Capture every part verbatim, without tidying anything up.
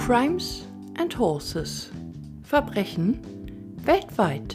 Crimes and Horses. Verbrechen weltweit.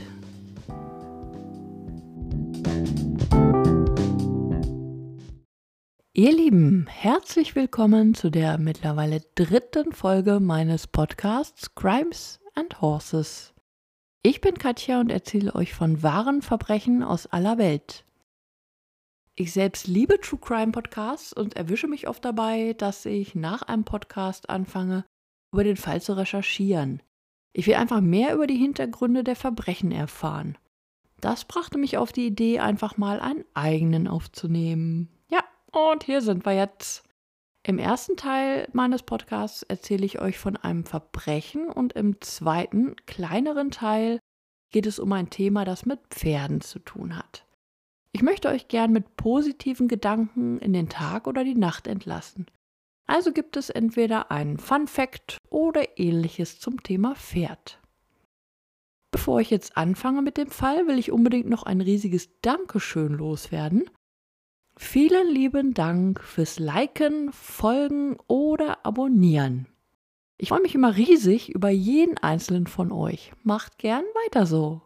Ihr Lieben, herzlich willkommen zu der mittlerweile dritten Folge meines Podcasts Crimes and Horses. Ich bin Katja und erzähle euch von wahren Verbrechen aus aller Welt. Ich selbst liebe True Crime Podcasts und erwische mich oft dabei, dass ich nach einem Podcast anfange, über den Fall zu recherchieren. Ich will einfach mehr über die Hintergründe der Verbrechen erfahren. Das brachte mich auf die Idee, einfach mal einen eigenen aufzunehmen. Ja, und hier sind wir jetzt. Im ersten Teil meines Podcasts erzähle ich euch von einem Verbrechen und im zweiten, kleineren Teil geht es um ein Thema, das mit Pferden zu tun hat. Ich möchte euch gern mit positiven Gedanken in den Tag oder die Nacht entlassen. Also gibt es entweder einen Fun Fact oder ähnliches zum Thema Pferd. Bevor ich jetzt anfange mit dem Fall, will ich unbedingt noch ein riesiges Dankeschön loswerden. Vielen lieben Dank fürs Liken, Folgen oder Abonnieren. Ich freue mich immer riesig über jeden einzelnen von euch. Macht gern weiter so.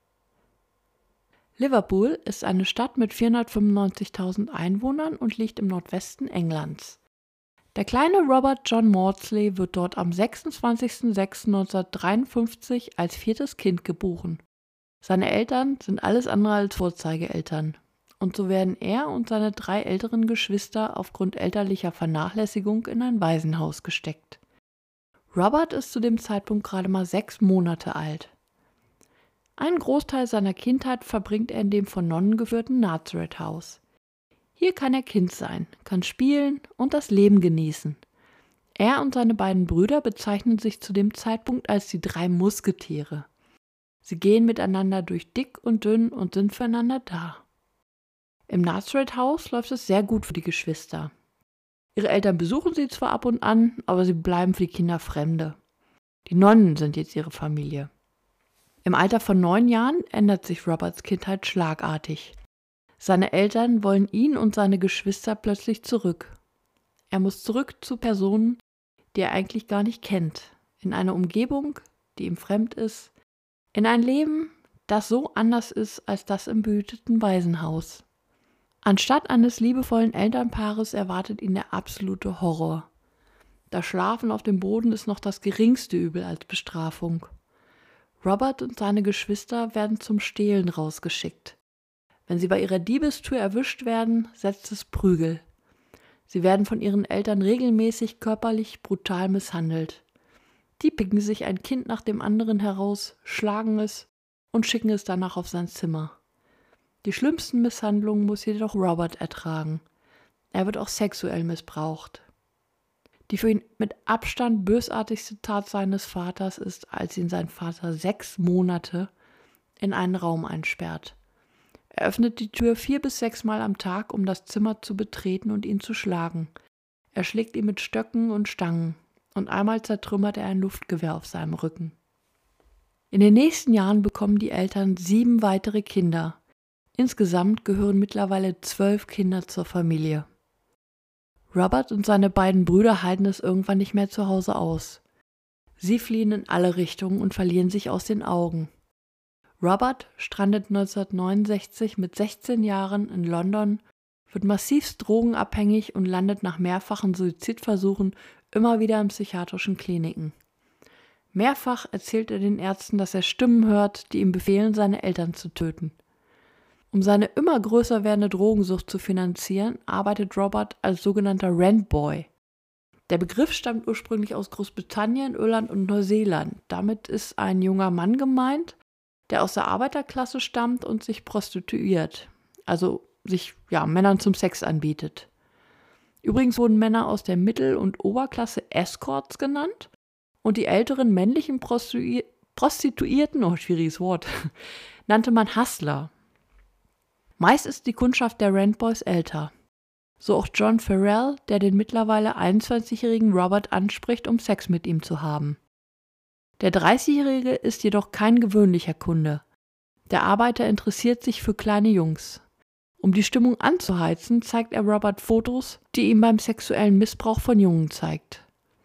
Liverpool ist eine Stadt mit vierhundertfünfundneunzigtausend Einwohnern und liegt im Nordwesten Englands. Der kleine Robert John Maudsley wird dort am sechsundzwanzigsten sechsten neunzehnhundertdreiundfünfzig als viertes Kind geboren. Seine Eltern sind alles andere als Vorzeigeeltern. Und so werden er und seine drei älteren Geschwister aufgrund elterlicher Vernachlässigung in ein Waisenhaus gesteckt. Robert ist zu dem Zeitpunkt gerade mal sechs Monate alt. Einen Großteil seiner Kindheit verbringt er in dem von Nonnen geführten Nazareth-Haus. Hier kann er Kind sein, kann spielen und das Leben genießen. Er und seine beiden Brüder bezeichnen sich zu dem Zeitpunkt als die drei Musketiere. Sie gehen miteinander durch dick und dünn und sind füreinander da. Im Nazareth-Haus läuft es sehr gut für die Geschwister. Ihre Eltern besuchen sie zwar ab und an, aber sie bleiben für die Kinder Fremde. Die Nonnen sind jetzt ihre Familie. Im Alter von neun Jahren ändert sich Roberts Kindheit schlagartig. Seine Eltern wollen ihn und seine Geschwister plötzlich zurück. Er muss zurück zu Personen, die er eigentlich gar nicht kennt, in eine Umgebung, die ihm fremd ist, in ein Leben, das so anders ist als das im behüteten Waisenhaus. Anstatt eines liebevollen Elternpaares erwartet ihn der absolute Horror. Das Schlafen auf dem Boden ist noch das geringste Übel als Bestrafung. Robert und seine Geschwister werden zum Stehlen rausgeschickt. Wenn sie bei ihrer Diebestour erwischt werden, setzt es Prügel. Sie werden von ihren Eltern regelmäßig körperlich brutal misshandelt. Die picken sich ein Kind nach dem anderen heraus, schlagen es und schicken es danach auf sein Zimmer. Die schlimmsten Misshandlungen muss jedoch Robert ertragen. Er wird auch sexuell missbraucht. Die für ihn mit Abstand bösartigste Tat seines Vaters ist, als ihn sein Vater sechs Monate in einen Raum einsperrt. Er öffnet die Tür vier bis sechs Mal am Tag, um das Zimmer zu betreten und ihn zu schlagen. Er schlägt ihn mit Stöcken und Stangen und einmal zertrümmert er ein Luftgewehr auf seinem Rücken. In den nächsten Jahren bekommen die Eltern sieben weitere Kinder. Insgesamt gehören mittlerweile zwölf Kinder zur Familie. Robert und seine beiden Brüder halten es irgendwann nicht mehr zu Hause aus. Sie fliehen in alle Richtungen und verlieren sich aus den Augen. Robert strandet neunzehnhundertneunundsechzig mit sechzehn Jahren in London, wird massivst drogenabhängig und landet nach mehrfachen Suizidversuchen immer wieder in psychiatrischen Kliniken. Mehrfach erzählt er den Ärzten, dass er Stimmen hört, die ihm befehlen, seine Eltern zu töten. Um seine immer größer werdende Drogensucht zu finanzieren, arbeitet Robert als sogenannter Rentboy. Der Begriff stammt ursprünglich aus Großbritannien, Irland und Neuseeland. Damit ist ein junger Mann gemeint, der aus der Arbeiterklasse stammt und sich prostituiert, also sich ja, Männern zum Sex anbietet. Übrigens wurden Männer aus der Mittel- und Oberklasse Escorts genannt und die älteren männlichen Prostitui- Prostituierten, oh schwieriges Wort, nannte man Hustler. Meist ist die Kundschaft der Rentboys älter. So auch John Farrell, der den mittlerweile einundzwanzigjährigen Robert anspricht, um Sex mit ihm zu haben. Der dreißigjährige ist jedoch kein gewöhnlicher Kunde. Der Arbeiter interessiert sich für kleine Jungs. Um die Stimmung anzuheizen, zeigt er Robert Fotos, die ihm beim sexuellen Missbrauch von Jungen zeigt.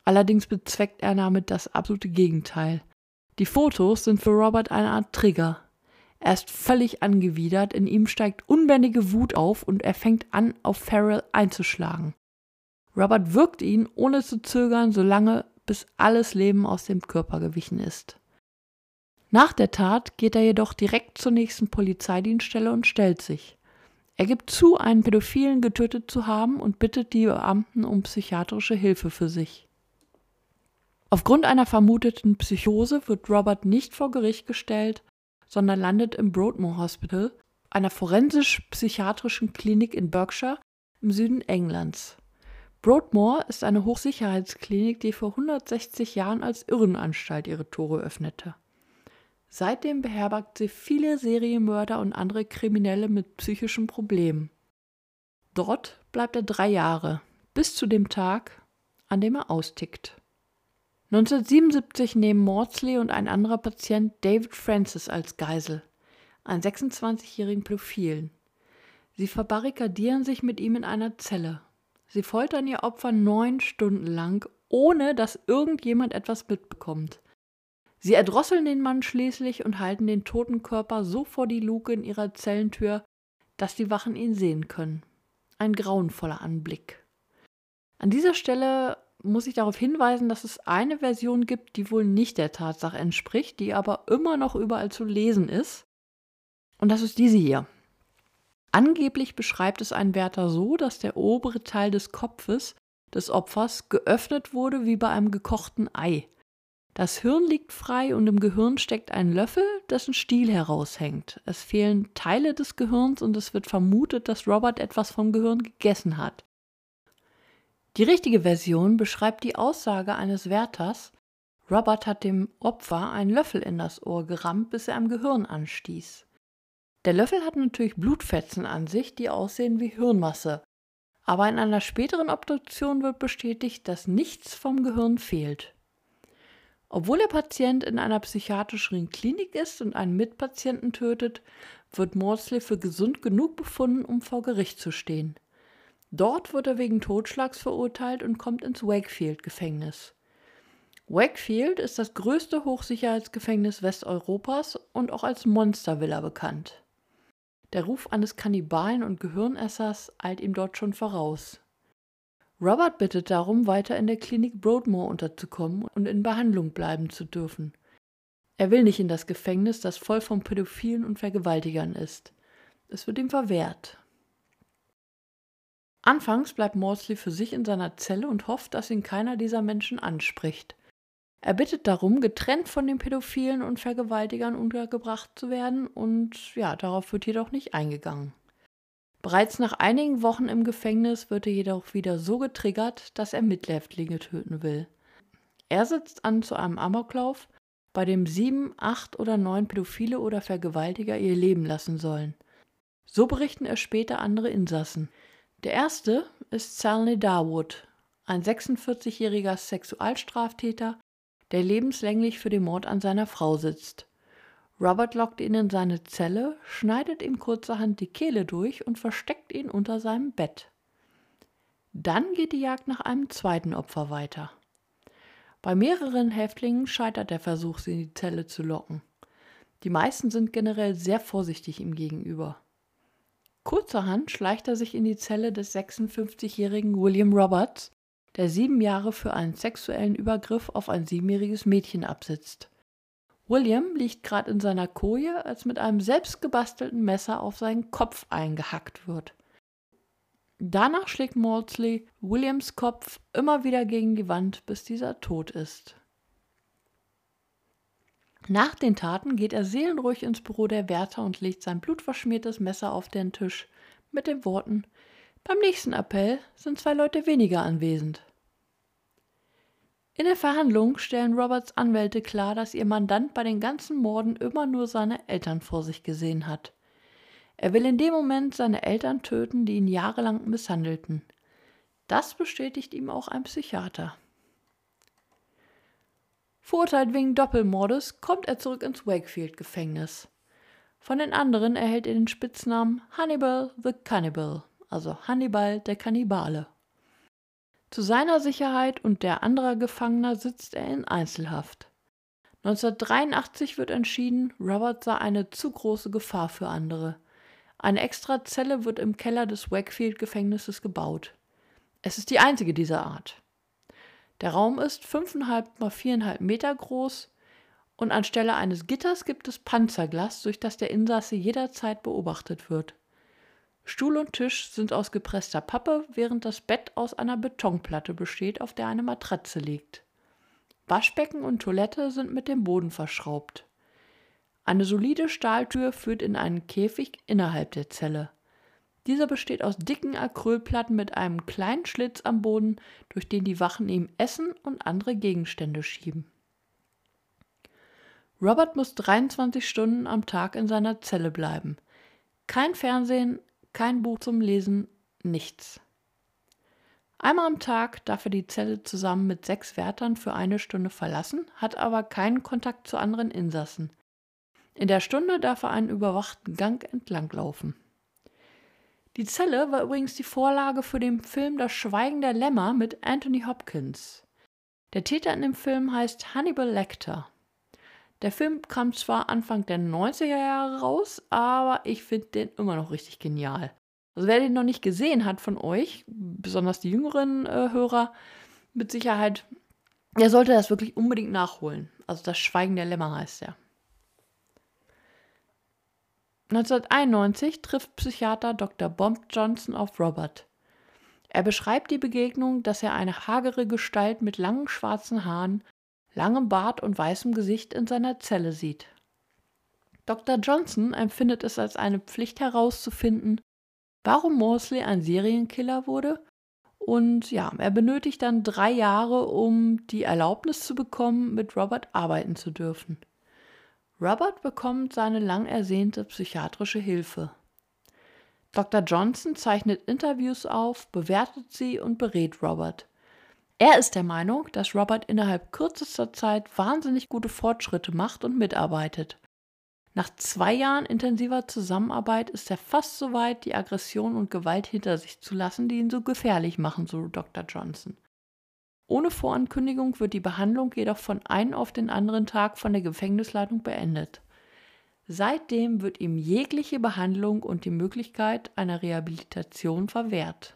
Allerdings bezweckt er damit das absolute Gegenteil. Die Fotos sind für Robert eine Art Trigger. Er ist völlig angewidert, in ihm steigt unbändige Wut auf und er fängt an, auf Farrell einzuschlagen. Robert würgt ihn, ohne zu zögern, solange bis alles Leben aus dem Körper gewichen ist. Nach der Tat geht er jedoch direkt zur nächsten Polizeidienststelle und stellt sich. Er gibt zu, einen Pädophilen getötet zu haben und bittet die Beamten um psychiatrische Hilfe für sich. Aufgrund einer vermuteten Psychose wird Robert nicht vor Gericht gestellt, sondern landet im Broadmoor Hospital, einer forensisch-psychiatrischen Klinik in Berkshire im Süden Englands. Broadmoor ist eine Hochsicherheitsklinik, die vor hundertsechzig Jahren als Irrenanstalt ihre Tore öffnete. Seitdem beherbergt sie viele Serienmörder und andere Kriminelle mit psychischen Problemen. Dort bleibt er drei Jahre, bis zu dem Tag, an dem er austickt. neunzehnhundertsiebenundsiebzig nehmen Maudsley und ein anderer Patient David Francis als Geisel, einen sechsundzwanzigjährigen Pädophilen. Sie verbarrikadieren sich mit ihm in einer Zelle. Sie foltern ihr Opfer neun Stunden lang, ohne dass irgendjemand etwas mitbekommt. Sie erdrosseln den Mann schließlich und halten den toten Körper so vor die Luke in ihrer Zellentür, dass die Wachen ihn sehen können. Ein grauenvoller Anblick. An dieser Stelle muss ich darauf hinweisen, dass es eine Version gibt, die wohl nicht der Tatsache entspricht, die aber immer noch überall zu lesen ist. Und das ist diese hier. Angeblich beschreibt es ein Wärter so, dass der obere Teil des Kopfes des Opfers geöffnet wurde wie bei einem gekochten Ei. Das Hirn liegt frei und im Gehirn steckt ein Löffel, dessen Stiel heraushängt. Es fehlen Teile des Gehirns und es wird vermutet, dass Robert etwas vom Gehirn gegessen hat. Die richtige Version beschreibt die Aussage eines Wärters, Robert hat dem Opfer einen Löffel in das Ohr gerammt, bis er am Gehirn anstieß. Der Löffel hat natürlich Blutfetzen an sich, die aussehen wie Hirnmasse, aber in einer späteren Obduktion wird bestätigt, dass nichts vom Gehirn fehlt. Obwohl der Patient in einer psychiatrischen Klinik ist und einen Mitpatienten tötet, wird Maudsley für gesund genug befunden, um vor Gericht zu stehen. Dort wird er wegen Totschlags verurteilt und kommt ins Wakefield-Gefängnis. Wakefield ist das größte Hochsicherheitsgefängnis Westeuropas und auch als Monstervilla bekannt. Der Ruf eines Kannibalen und Gehirnessers eilt ihm dort schon voraus. Robert bittet darum, weiter in der Klinik Broadmoor unterzukommen und in Behandlung bleiben zu dürfen. Er will nicht in das Gefängnis, das voll von Pädophilen und Vergewaltigern ist. Es wird ihm verwehrt. Anfangs bleibt Maudsley für sich in seiner Zelle und hofft, dass ihn keiner dieser Menschen anspricht. Er bittet darum, getrennt von den Pädophilen und Vergewaltigern untergebracht zu werden und ja, darauf wird jedoch nicht eingegangen. Bereits nach einigen Wochen im Gefängnis wird er jedoch wieder so getriggert, dass er Mithäftlinge töten will. Er setzt an zu einem Amoklauf, bei dem sieben, acht oder neun Pädophile oder Vergewaltiger ihr Leben lassen sollen. So berichten es später andere Insassen. Der erste ist Stanley Darwood, ein sechsundvierzigjähriger Sexualstraftäter, der lebenslänglich für den Mord an seiner Frau sitzt. Robert lockt ihn in seine Zelle, schneidet ihm kurzerhand die Kehle durch und versteckt ihn unter seinem Bett. Dann geht die Jagd nach einem zweiten Opfer weiter. Bei mehreren Häftlingen scheitert der Versuch, sie in die Zelle zu locken. Die meisten sind generell sehr vorsichtig ihm gegenüber. Kurzerhand schleicht er sich in die Zelle des sechsundfünfzigjährigen William Roberts, der sieben Jahre für einen sexuellen Übergriff auf ein siebenjähriges Mädchen absitzt. William liegt gerade in seiner Koje, als mit einem selbstgebastelten Messer auf seinen Kopf eingehackt wird. Danach schlägt Maudsley Williams Kopf immer wieder gegen die Wand, bis dieser tot ist. Nach den Taten geht er seelenruhig ins Büro der Wärter und legt sein blutverschmiertes Messer auf den Tisch mit den Worten: Beim nächsten Appell sind zwei Leute weniger anwesend. In der Verhandlung stellen Roberts Anwälte klar, dass ihr Mandant bei den ganzen Morden immer nur seine Eltern vor sich gesehen hat. Er will in dem Moment seine Eltern töten, die ihn jahrelang misshandelten. Das bestätigt ihm auch ein Psychiater. Verurteilt wegen Doppelmordes kommt er zurück ins Wakefield-Gefängnis. Von den anderen erhält er den Spitznamen Hannibal the Cannibal, also Hannibal der Kannibale. Zu seiner Sicherheit und der anderer Gefangener sitzt er in Einzelhaft. neunzehnhundertdreiundachtzig wird entschieden, Robert sei eine zu große Gefahr für andere. Eine extra Zelle wird im Keller des Wakefield-Gefängnisses gebaut. Es ist die einzige dieser Art. Der Raum ist fünf Komma fünf mal vier Komma fünf Meter groß und anstelle eines Gitters gibt es Panzerglas, durch das der Insasse jederzeit beobachtet wird. Stuhl und Tisch sind aus gepresster Pappe, während das Bett aus einer Betonplatte besteht, auf der eine Matratze liegt. Waschbecken und Toilette sind mit dem Boden verschraubt. Eine solide Stahltür führt in einen Käfig innerhalb der Zelle. Dieser besteht aus dicken Acrylplatten mit einem kleinen Schlitz am Boden, durch den die Wachen ihm Essen und andere Gegenstände schieben. Robert muss dreiundzwanzig Stunden am Tag in seiner Zelle bleiben. Kein Fernsehen, kein Buch zum Lesen, nichts. Einmal am Tag darf er die Zelle zusammen mit sechs Wärtern für eine Stunde verlassen, hat aber keinen Kontakt zu anderen Insassen. In der Stunde darf er einen überwachten Gang entlanglaufen. Die Zelle war übrigens die Vorlage für den Film Das Schweigen der Lämmer mit Anthony Hopkins. Der Täter in dem Film heißt Hannibal Lecter. Der Film kam zwar Anfang der neunziger Jahre raus, aber ich finde den immer noch richtig genial. Also wer den noch nicht gesehen hat von euch, besonders die jüngeren äh, Hörer, mit Sicherheit, der sollte das wirklich unbedingt nachholen. Also Das Schweigen der Lämmer heißt er. neunzehnhunderteinundneunzig trifft Psychiater Doktor Bob Johnson auf Robert. Er beschreibt die Begegnung, dass er eine hagere Gestalt mit langen schwarzen Haaren, langem Bart und weißem Gesicht in seiner Zelle sieht. Doktor Johnson empfindet es als eine Pflicht herauszufinden, warum Maudsley ein Serienkiller wurde, und ja, er benötigt dann drei Jahre, um die Erlaubnis zu bekommen, mit Robert arbeiten zu dürfen. Robert bekommt seine lang ersehnte psychiatrische Hilfe. Doktor Johnson zeichnet Interviews auf, bewertet sie und berät Robert. Er ist der Meinung, dass Robert innerhalb kürzester Zeit wahnsinnig gute Fortschritte macht und mitarbeitet. Nach zwei Jahren intensiver Zusammenarbeit ist er fast so weit, die Aggression und Gewalt hinter sich zu lassen, die ihn so gefährlich machen, so Doktor Johnson. Ohne Vorankündigung wird die Behandlung jedoch von einem auf den anderen Tag von der Gefängnisleitung beendet. Seitdem wird ihm jegliche Behandlung und die Möglichkeit einer Rehabilitation verwehrt.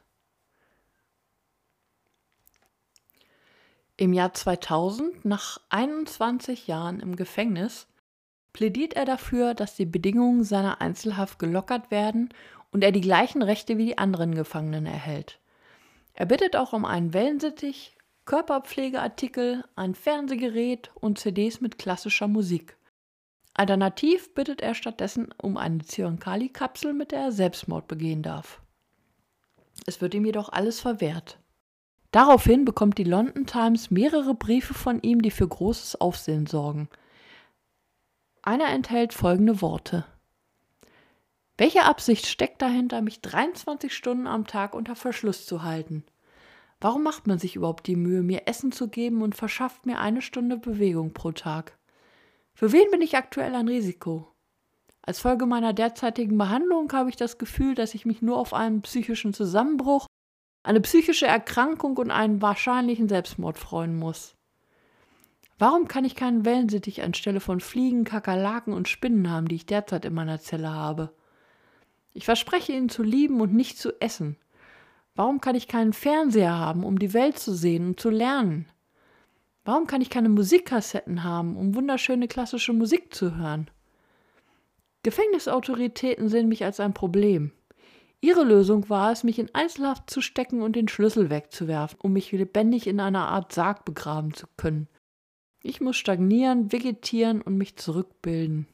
Im Jahr zweitausend, nach einundzwanzig Jahren im Gefängnis, plädiert er dafür, dass die Bedingungen seiner Einzelhaft gelockert werden und er die gleichen Rechte wie die anderen Gefangenen erhält. Er bittet auch um einen Wellensittich, Körperpflegeartikel, ein Fernsehgerät und C Ds mit klassischer Musik. Alternativ bittet er stattdessen um eine Zyankali-Kapsel, mit der er Selbstmord begehen darf. Es wird ihm jedoch alles verwehrt. Daraufhin bekommt die London Times mehrere Briefe von ihm, die für großes Aufsehen sorgen. Einer enthält folgende Worte: Welche Absicht steckt dahinter, mich dreiundzwanzig Stunden am Tag unter Verschluss zu halten? Warum macht man sich überhaupt die Mühe, mir Essen zu geben und verschafft mir eine Stunde Bewegung pro Tag? Für wen bin ich aktuell ein Risiko? Als Folge meiner derzeitigen Behandlung habe ich das Gefühl, dass ich mich nur auf einen psychischen Zusammenbruch, eine psychische Erkrankung und einen wahrscheinlichen Selbstmord freuen muss. Warum kann ich keinen Wellensittich anstelle von Fliegen, Kakerlaken und Spinnen haben, die ich derzeit in meiner Zelle habe? Ich verspreche ihn zu lieben und nicht zu essen. Warum kann ich keinen Fernseher haben, um die Welt zu sehen und zu lernen? Warum kann ich keine Musikkassetten haben, um wunderschöne klassische Musik zu hören? Gefängnisautoritäten sehen mich als ein Problem. Ihre Lösung war es, mich in Einzelhaft zu stecken und den Schlüssel wegzuwerfen, um mich lebendig in einer Art Sarg begraben zu können. Ich muss stagnieren, vegetieren und mich zurückbilden.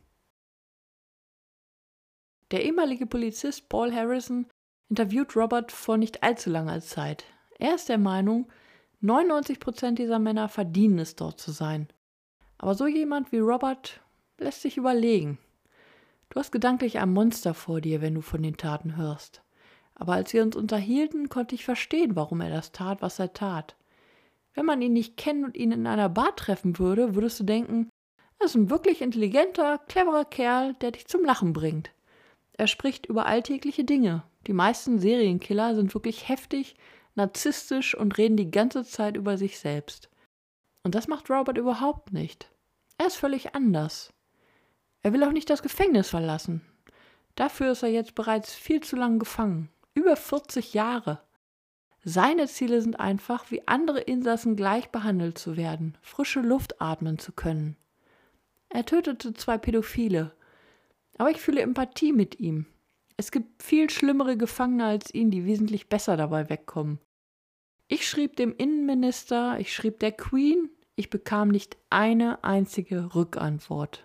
Der ehemalige Polizist Paul Harrison interviewt Robert vor nicht allzu langer Zeit. Er ist der Meinung, neunundneunzig Prozent dieser Männer verdienen es, dort zu sein. Aber so jemand wie Robert lässt sich überlegen. Du hast gedanklich ein Monster vor dir, wenn du von den Taten hörst. Aber als wir uns unterhielten, konnte ich verstehen, warum er das tat, was er tat. Wenn man ihn nicht kennt und ihn in einer Bar treffen würde, würdest du denken, er ist ein wirklich intelligenter, cleverer Kerl, der dich zum Lachen bringt. Er spricht über alltägliche Dinge. Die meisten Serienkiller sind wirklich heftig, narzisstisch und reden die ganze Zeit über sich selbst. Und das macht Robert überhaupt nicht. Er ist völlig anders. Er will auch nicht das Gefängnis verlassen. Dafür ist er jetzt bereits viel zu lang gefangen. Über vierzig Jahre. Seine Ziele sind einfach, wie andere Insassen gleich behandelt zu werden, frische Luft atmen zu können. Er tötete zwei Pädophile. Aber ich fühle Empathie mit ihm. Es gibt viel schlimmere Gefangene als ihn, die wesentlich besser dabei wegkommen. Ich schrieb dem Innenminister, ich schrieb der Queen, ich bekam nicht eine einzige Rückantwort.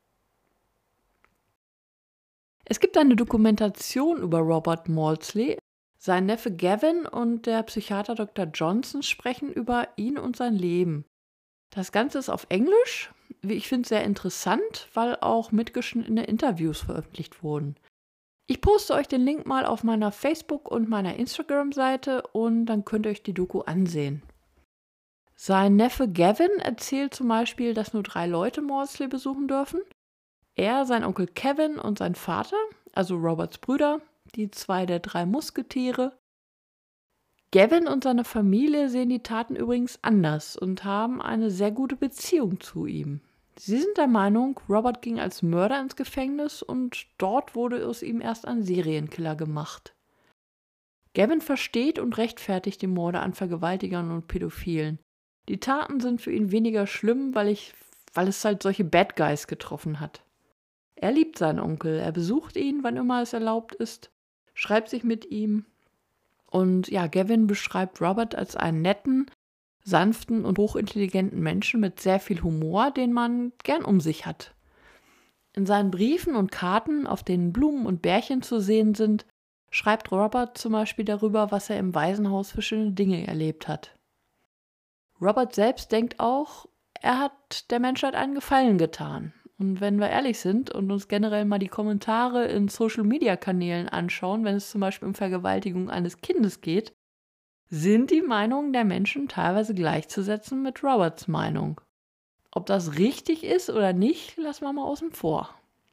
Es gibt eine Dokumentation über Robert Maudsley. Sein Neffe Gavin und der Psychiater Doktor Johnson sprechen über ihn und sein Leben. Das Ganze ist auf Englisch, wie ich finde, sehr interessant, weil auch mitgeschnittene Interviews veröffentlicht wurden. Ich poste euch den Link mal auf meiner Facebook- und meiner Instagram-Seite und dann könnt ihr euch die Doku ansehen. Sein Neffe Gavin erzählt zum Beispiel, dass nur drei Leute Maudsley besuchen dürfen. Er, sein Onkel Kevin und sein Vater, also Roberts Brüder, die zwei der drei Musketiere. Gavin und seine Familie sehen die Taten übrigens anders und haben eine sehr gute Beziehung zu ihm. Sie sind der Meinung, Robert ging als Mörder ins Gefängnis und dort wurde aus ihm erst ein Serienkiller gemacht. Gavin versteht und rechtfertigt die Morde an Vergewaltigern und Pädophilen. Die Taten sind für ihn weniger schlimm, weil, ich, weil es halt solche Bad Guys getroffen hat. Er liebt seinen Onkel, er besucht ihn, wann immer es erlaubt ist, schreibt sich mit ihm. Und ja, Gavin beschreibt Robert als einen netten, sanften und hochintelligenten Menschen mit sehr viel Humor, den man gern um sich hat. In seinen Briefen und Karten, auf denen Blumen und Bärchen zu sehen sind, schreibt Robert zum Beispiel darüber, was er im Waisenhaus für schöne Dinge erlebt hat. Robert selbst denkt auch, er hat der Menschheit einen Gefallen getan. Und wenn wir ehrlich sind und uns generell mal die Kommentare in Social-Media-Kanälen anschauen, wenn es zum Beispiel um Vergewaltigung eines Kindes geht, sind die Meinungen der Menschen teilweise gleichzusetzen mit Roberts Meinung. Ob das richtig ist oder nicht, lassen wir mal außen vor.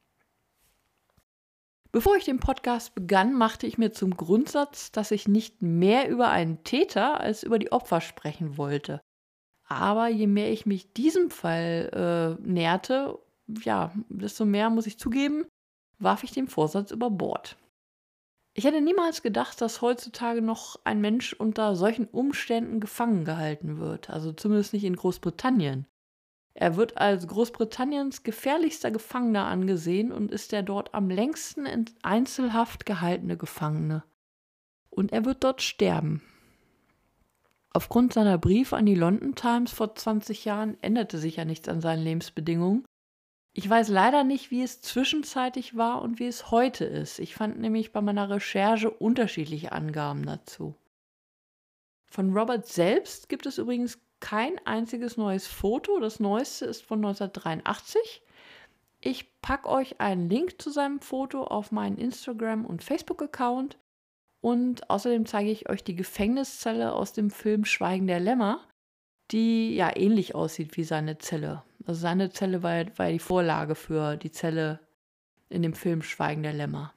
Bevor ich den Podcast begann, machte ich mir zum Grundsatz, dass ich nicht mehr über einen Täter als über die Opfer sprechen wollte. Aber je mehr ich mich diesem Fall äh, näherte, ja, desto mehr, muss ich zugeben, warf ich den Vorsatz über Bord. Ich hätte niemals gedacht, dass heutzutage noch ein Mensch unter solchen Umständen gefangen gehalten wird, also zumindest nicht in Großbritannien. Er wird als Großbritanniens gefährlichster Gefangener angesehen und ist der dort am längsten in Einzelhaft gehaltene Gefangene. Und er wird dort sterben. Aufgrund seiner Briefe an die London Times vor zwanzig Jahren änderte sich ja nichts an seinen Lebensbedingungen. Ich weiß leider nicht, wie es zwischenzeitlich war und wie es heute ist. Ich fand nämlich bei meiner Recherche unterschiedliche Angaben dazu. Von Robert selbst gibt es übrigens kein einziges neues Foto. Das neueste ist von neunzehnhundertdreiundachtzig. Ich packe euch einen Link zu seinem Foto auf meinen Instagram- und Facebook-Account. Und außerdem zeige ich euch die Gefängniszelle aus dem Film Schweigen der Lämmer, die ja ähnlich aussieht wie seine Zelle. Also seine Zelle war, war ja die Vorlage für die Zelle in dem Film Schweigen der Lämmer.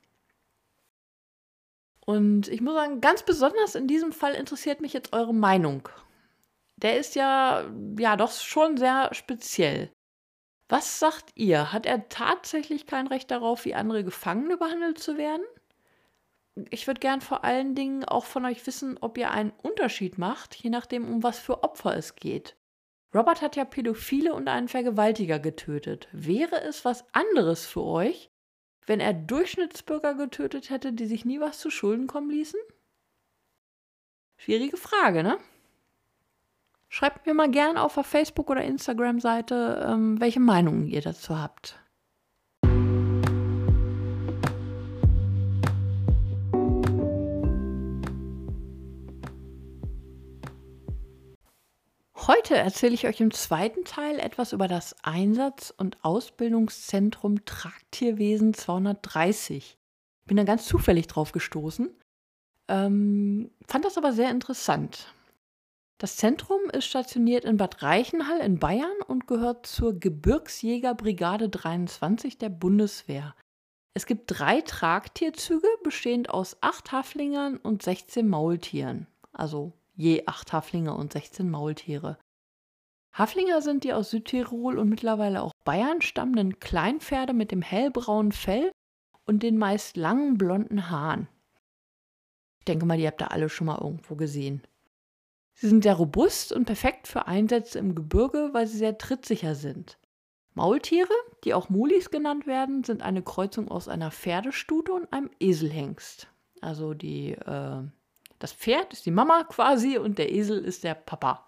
Und ich muss sagen, ganz besonders in diesem Fall interessiert mich jetzt eure Meinung. Der ist ja, ja doch schon sehr speziell. Was sagt ihr? Hat er tatsächlich kein Recht darauf, wie andere Gefangene behandelt zu werden? Ich würde gern vor allen Dingen auch von euch wissen, ob ihr einen Unterschied macht, je nachdem, um was für Opfer es geht. Robert hat ja Pädophile und einen Vergewaltiger getötet. Wäre es was anderes für euch, wenn er Durchschnittsbürger getötet hätte, die sich nie was zu Schulden kommen ließen? Schwierige Frage, ne? Schreibt mir mal gern auf der Facebook- oder Instagram-Seite, ähm, welche Meinungen ihr dazu habt. Heute erzähle ich euch im zweiten Teil etwas über das Einsatz- und Ausbildungszentrum Tragtierwesen zweihundertdreißig. Ich bin da ganz zufällig drauf gestoßen, ähm, fand das aber sehr interessant. Das Zentrum ist stationiert in Bad Reichenhall in Bayern und gehört zur Gebirgsjägerbrigade dreiundzwanzig der Bundeswehr. Es gibt drei Tragtierzüge, bestehend aus acht Haflingern und sechzehn Maultieren. also je acht Haflinge und sechzehn Maultiere. Haflinger sind die aus Südtirol und mittlerweile auch Bayern stammenden Kleinpferde mit dem hellbraunen Fell und den meist langen blonden Haaren. Ich denke mal, die habt ihr alle schon mal irgendwo gesehen. Sie sind sehr robust und perfekt für Einsätze im Gebirge, weil sie sehr trittsicher sind. Maultiere, die auch Mulis genannt werden, sind eine Kreuzung aus einer Pferdestute und einem Eselhengst. Also die, äh, das Pferd ist die Mama quasi und der Esel ist der Papa.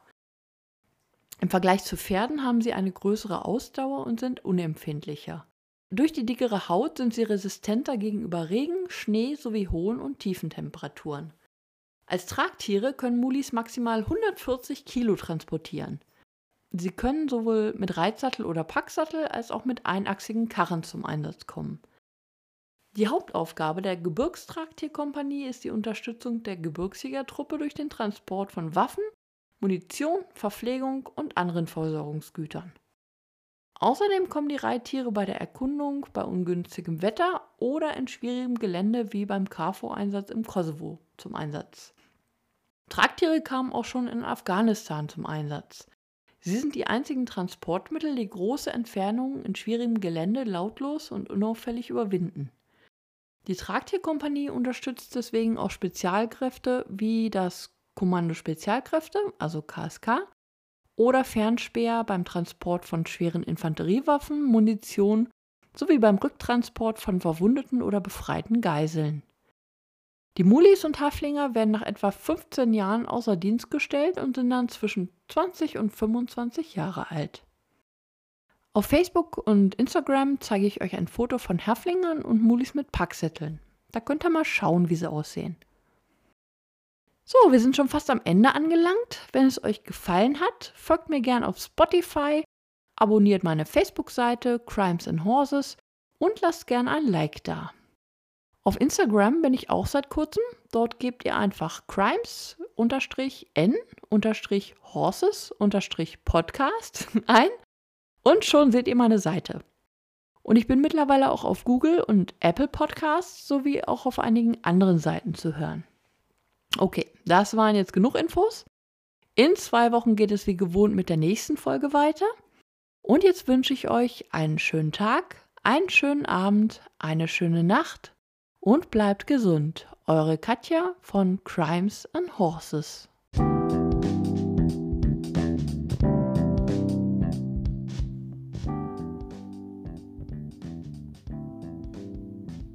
Im Vergleich zu Pferden haben sie eine größere Ausdauer und sind unempfindlicher. Durch die dickere Haut sind sie resistenter gegenüber Regen, Schnee sowie hohen und tiefen Temperaturen. Als Tragtiere können Mulis maximal hundertvierzig Kilo transportieren. Sie können sowohl mit Reitsattel oder Packsattel als auch mit einachsigen Karren zum Einsatz kommen. Die Hauptaufgabe der Gebirgstragtierkompanie ist die Unterstützung der Gebirgsjägertruppe durch den Transport von Waffen, Munition, Verpflegung und anderen Versorgungsgütern. Außerdem kommen die Reittiere bei der Erkundung bei ungünstigem Wetter oder in schwierigem Gelände wie beim KFOR-Einsatz im Kosovo zum Einsatz. Tragtiere kamen auch schon in Afghanistan zum Einsatz. Sie sind die einzigen Transportmittel, die große Entfernungen in schwierigem Gelände lautlos und unauffällig überwinden. Die Tragtierkompanie unterstützt deswegen auch Spezialkräfte wie das Kommando Spezialkräfte, also K S K, oder Fernspäher beim Transport von schweren Infanteriewaffen, Munition sowie beim Rücktransport von verwundeten oder befreiten Geiseln. Die Mulis und Haflinger werden nach etwa fünfzehn Jahren außer Dienst gestellt und sind dann zwischen zwanzig und fünfundzwanzig Jahre alt. Auf Facebook und Instagram zeige ich euch ein Foto von Haflingern und Mulis mit Packsätteln. Da könnt ihr mal schauen, wie sie aussehen. So, wir sind schon fast am Ende angelangt. Wenn es euch gefallen hat, folgt mir gern auf Spotify, abonniert meine Facebook-Seite Crimes and Horses und lasst gern ein Like da. Auf Instagram bin ich auch seit kurzem. Dort gebt ihr einfach crimes-n-horses-podcast ein und schon seht ihr meine Seite. Und ich bin mittlerweile auch auf Google und Apple Podcasts sowie auch auf einigen anderen Seiten zu hören. Okay, das waren jetzt genug Infos. In zwei Wochen geht es wie gewohnt mit der nächsten Folge weiter. Und jetzt wünsche ich euch einen schönen Tag, einen schönen Abend, eine schöne Nacht und bleibt gesund. Eure Katja von Crimes and Horses.